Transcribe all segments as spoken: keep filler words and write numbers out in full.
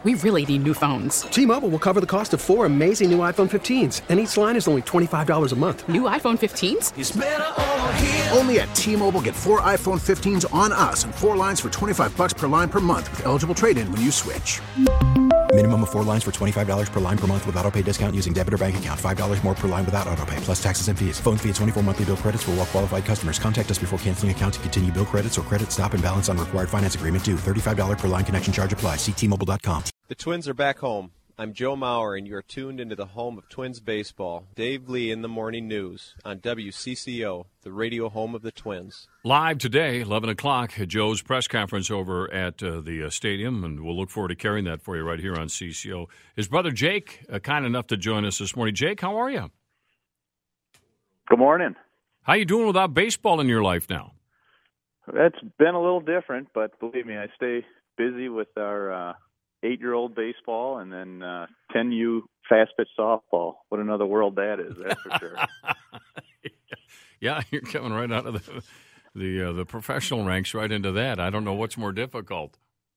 We really need new phones. T-Mobile will cover the cost of four amazing new iPhone fifteens, and each line is only twenty-five dollars a month. New iPhone fifteens? It's better over here. Only at T-Mobile, get four iPhone fifteens on us and four lines for twenty-five dollars per line per month with eligible trade-in when you switch. Minimum of four lines for twenty-five dollars per line per month with autopay discount using debit or bank account. five dollars more per line without autopay, plus taxes and fees. Phone fee at twenty-four monthly bill credits for well-qualified customers. Contact us before canceling account to continue bill credits or credit stop and balance on required finance agreement due. thirty-five dollars per line connection charge applies. See T Mobile dot com. The Twins are back home. I'm Joe Mauer, and you're tuned into the home of Twins baseball. Dave Lee in the Morning News on W C C O, the radio home of the Twins. Live today, eleven o'clock, Joe's press conference over at uh, the uh, stadium, and we'll look forward to carrying that for you right here on C C O. His brother Jake, uh, kind enough to join us this morning. Jake, how are you? Good morning. How you doing without baseball in your life now? It's been a little different, but believe me, I stay busy with our uh, eight-year-old baseball and then uh, ten U fast-pitch softball. What another world that is, that's for sure. Yeah, you're coming right out of the the, uh, the professional ranks right into that. I don't know what's more difficult.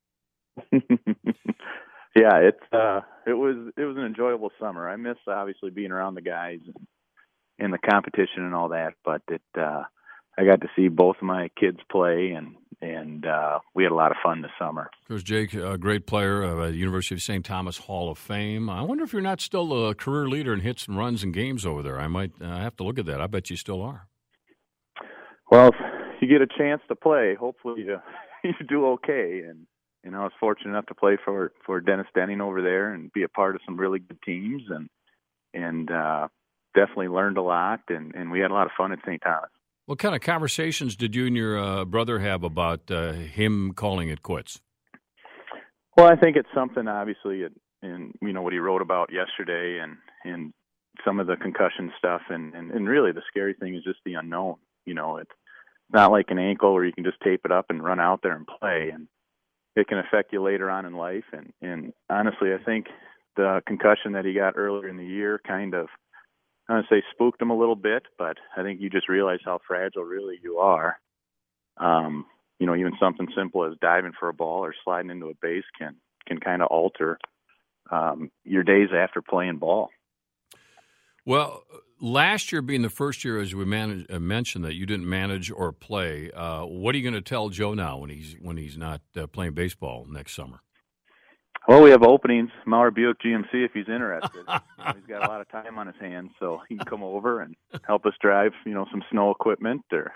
Yeah, it's uh, it was it was an enjoyable summer. I miss obviously being around the guys and, and the competition and all that, but it uh, I got to see both of my kids play, and and uh, we had a lot of fun this summer. There's Jake, a great player of the University of Saint Thomas Hall of Fame. I wonder if you're not still a career leader in hits and runs and games over there. I might uh, have to look at that. I bet you still are. Well, if you get a chance to play, hopefully you, you do okay. And you know, I was fortunate enough to play for, for Dennis Denning over there and be a part of some really good teams, and and uh, definitely learned a lot. And, and we had a lot of fun at Saint Thomas. What kind of conversations did you and your uh, brother have about uh, him calling it quits? Well, I think it's something, obviously, it, and you know what he wrote about yesterday, and, and some of the concussion stuff, and, and, and really the scary thing is just the unknown. You know, it's not like an ankle where you can just tape it up and run out there and play, and it can affect you later on in life. And, and honestly, I think the concussion that he got earlier in the year kind of, I don't say spooked him a little bit, but I think you just realize how fragile really you are. Um, you know, even something simple as diving for a ball or sliding into a base can can kind of alter um, your days after playing ball. Well, last year being the first year, as we managed, uh, mentioned, that you didn't manage or play, uh, what are you going to tell Joe now when he's when he's not uh, playing baseball next summer? Well, we have openings, Mauer Buick G M C, if he's interested. You know, he's got a lot of time on his hands, so he can come over and help us drive, you know, some snow equipment. Or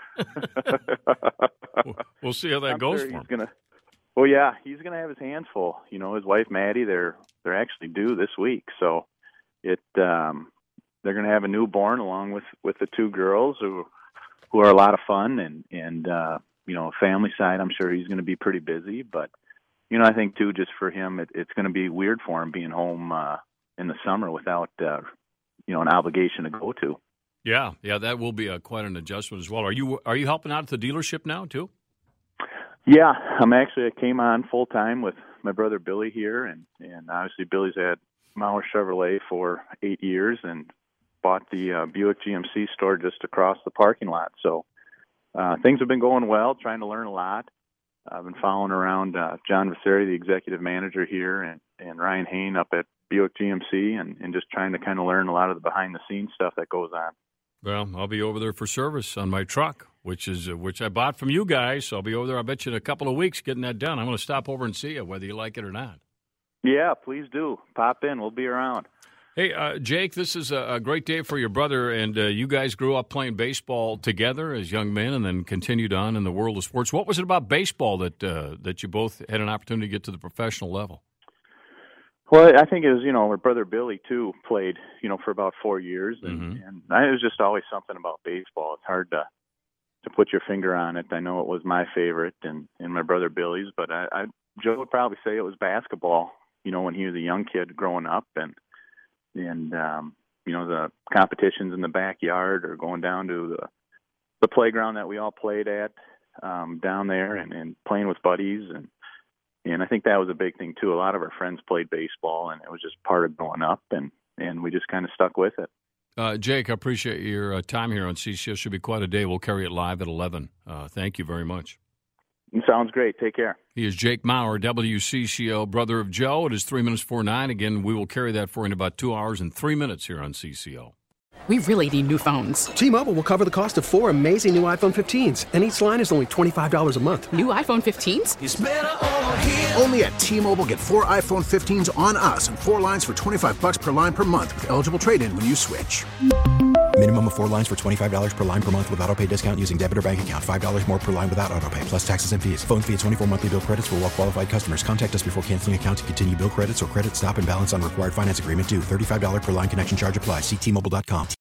we'll see how that I'm goes sure for he's him. Gonna, well, yeah, he's going to have his hands full. You know, his wife Maddie, they're they're actually due this week, so it um, they're going to have a newborn along with, with the two girls who who are a lot of fun, and and uh, you know, family side, I'm sure he's going to be pretty busy, but. You know, I think, too, just for him, it, it's going to be weird for him being home uh, in the summer without, uh, you know, an obligation to go to. Yeah, yeah, that will be a, quite an adjustment as well. Are you are you helping out at the dealership now, too? Yeah, I'm actually, I came on full-time with my brother Billy here, and, and obviously Billy's had Mauer Chevrolet for eight years and bought the uh, Buick G M C store just across the parking lot. So uh, things have been going well, trying to learn a lot. I've been following around uh, John Vasari, the executive manager here, and, and Ryan Hain up at Buick G M C, and, and just trying to kind of learn a lot of the behind-the-scenes stuff that goes on. Well, I'll be over there for service on my truck, which is uh, which I bought from you guys. So I'll be over there, I bet you, in a couple of weeks getting that done. I'm going to stop over and see you, whether you like it or not. Yeah, please do. Pop in. We'll be around. Hey, uh, Jake, this is a, a great day for your brother, and uh, you guys grew up playing baseball together as young men and then continued on in the world of sports. What was it about baseball that uh, that you both had an opportunity to get to the professional level? Well, I think it was, you know, my brother Billy, too, played, you know, for about four years, and, Mm-hmm. and I, it was just always something about baseball. It's hard to to put your finger on it. I know it was my favorite and, and my brother Billy's, but I, I Joe would probably say it was basketball, you know, when he was a young kid growing up, and and um, you know, the competitions in the backyard or going down to the the playground that we all played at um, down there, and, and playing with buddies, and and I think that was a big thing too. A lot of our friends played baseball, and it was just part of growing up, and and we just kind of stuck with it. Uh, Jake, I appreciate your uh, time here on C C O. Should be quite a day. We'll carry it live at eleven. Uh, thank you very much. Sounds great. Take care. He is Jake Maurer, W C C O, brother of Joe. It is three minutes before nine. Again, we will carry that for you in about two hours and three minutes here on C C O. We really need new phones. T-Mobile will cover the cost of four amazing new iPhone fifteens, and each line is only twenty-five dollars a month. New iPhone fifteens? It's better over here. Only at T-Mobile, get four iPhone fifteens on us and four lines for twenty-five bucks per line per month with eligible trade-in when you switch. Minimum of four lines for twenty-five dollars per line per month with autopay discount using debit or bank account. five dollars more per line without autopay, plus taxes and fees. Phone fee at twenty-four monthly bill credits for well-qualified customers. Contact us before canceling account to continue bill credits or credit stop and balance on required finance agreement due. thirty-five dollars per line connection charge applies. See T Mobile dot com.